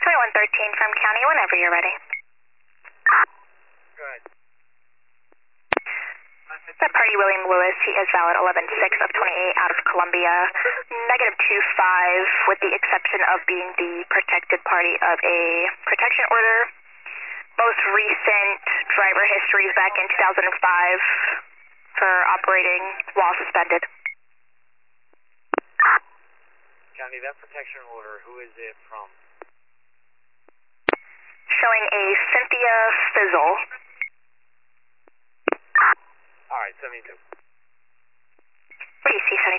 2113 from County, whenever you're ready. Good. That party, William Lewis, he is valid 11-6 of 28 out of Columbia, negative 25, with the exception of being the protected party of a protection order. Most recent driver history is back in 2005 for operating while suspended. County, that protection order, who is it from? Showing a Cynthia Fizzle. Alright, 72. What do you see, 72?